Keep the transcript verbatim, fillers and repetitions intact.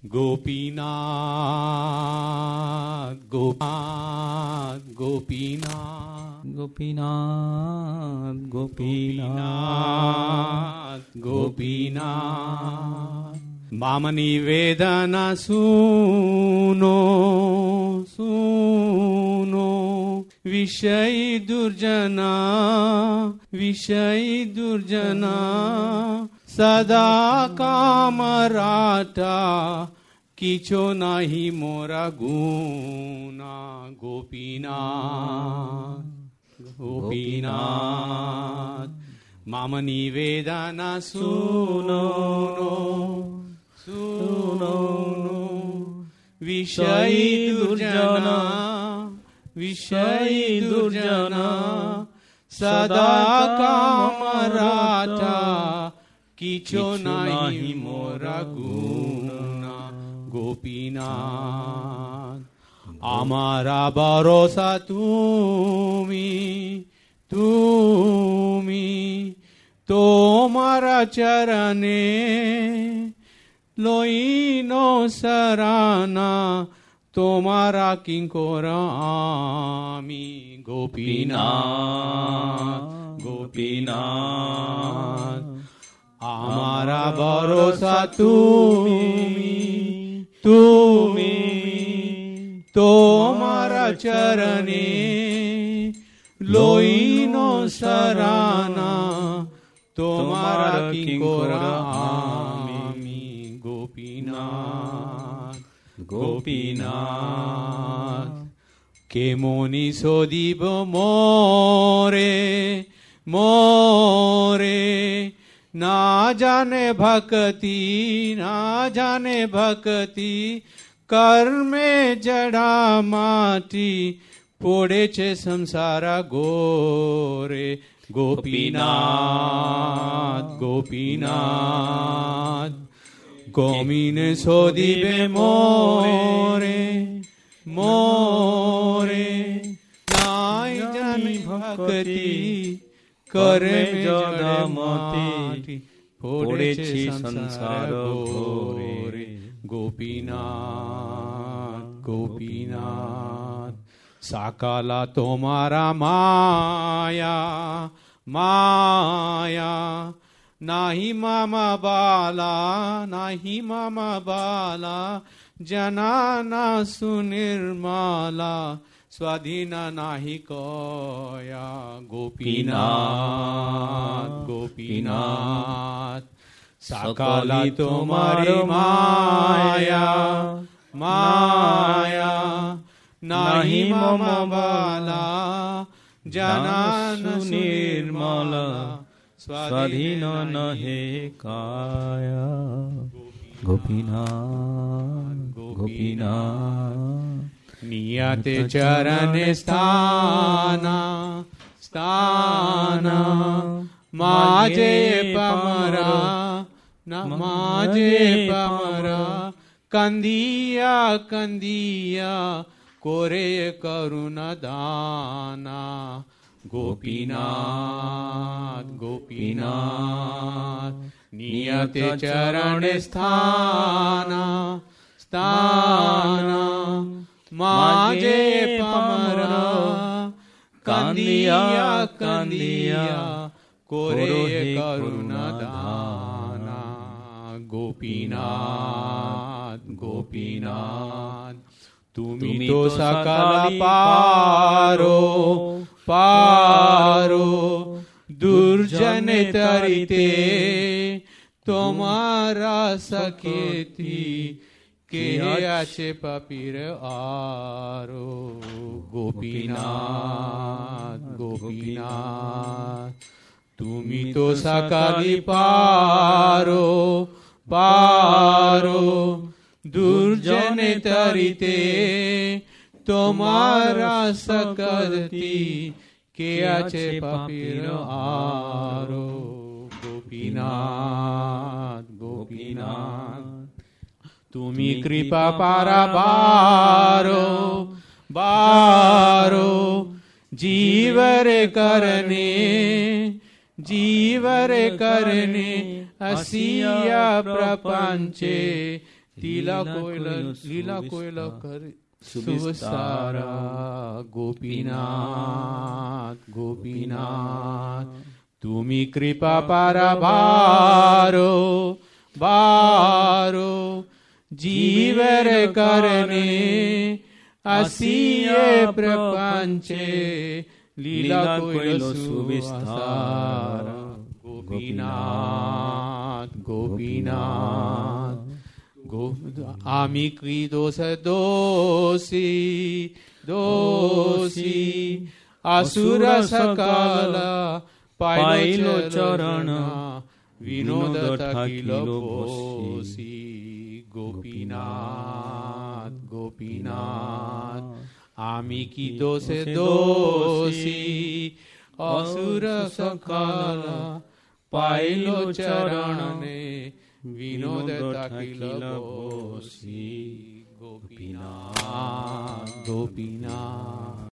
गोपीनाथ गोपीनाथ गोपीनाथ गोपीनाथ गोपीनाथ गोपीनाथ मम निवेदन सुनो सुनो विषय दुर्जना विषय दुर्जना सदा कामराटा किचो नाही मोरा गुना गोपीनाथ गोपीनाथ मम निवेदन सुनो सुनो विषय दुर्जना विषय दुर्जना सदा कामराटा किचो नाही मोरा गुना गोपीनाथ आमारा भरोसा तुमी तुमी तोमारा चरणे लोईनो सराना तोमारा किंकोर आमी गोपीनाथ गोपीनाथ आमारा भरोसा तुमी तुमी तोमारा चरणे लोईनो सराना तोमारा किंकोर आमी गोपीनाथ गोपीनाथ केमोनी सोदीब मोरे मोरे ना जाने भक्ति ना जाने भक्ति कर्मे जड़ा माटी पोड़े छे संसारा गोरे गोपीनाथ गोपीनाथ गोमीने सोदीबे मोरे मोरे नाई जाने भक्ति करे जड़ा माटी फोड़े छे संसार गोरे गोपीनाथ गोपीनाथ साकाला तोमारा माया माया नाही मामा बाला नाही मामा बाला जनाना सुनिर्माला स्वाधीन नाही कोया गोपीनाथ गोपीनाथ साकाला तुम्हारी माया माया नाही मम बाला जनान सुनिर्मला स्वाधीन नहे काया गोपीनाथ गोपीनाथ नियते चरणे स्थाना स्थाना माजे पमरा न माजे पमरा कंदिया कंदिया कोरे करुणा दाना गोपीनाथ गोपीनाथ नियते चरणे स्थाना स्थाना माजे पमरा कंदिया कंदिया कोरे करुणा दाना गोपीनाथ गोपीनाथ तुमी तो सकल पारो पारो दुर्जन तरिते तुम्हारा सकेती के आचे पपीर आरो गोपीनाथ गोपीनाथ तुमी तो सकाली पारो पारो दुर्जन तरिते तुम्हारा सकती के आचे पपीर आरो गोपीनाथ गोपीनाथ तुमी कृपा पारा बारो बारो जीवरे करने जीवरे करने असिया प्रपंचे लीला कोयल लीला कोयल कर सुविस्तारा गोपीनाथ गोपीनाथ तुम्ही कृपा पाराबारो बारो जीवर करणे असीये प्रपंचे लीला कोयल सुविस्तारा गोपीनाथ गोपीनाथ गो आम्ही की दोष दोषी दोषी असुर सकल पाइलो चरण विनोद तकिल पोषी गोपीनाथ गोपीनाथ आम्ही की दोष दोषी असुर सकल पाइलो चरण विनोद तकिल पोषी गोपीनाथ गोपीनाथ।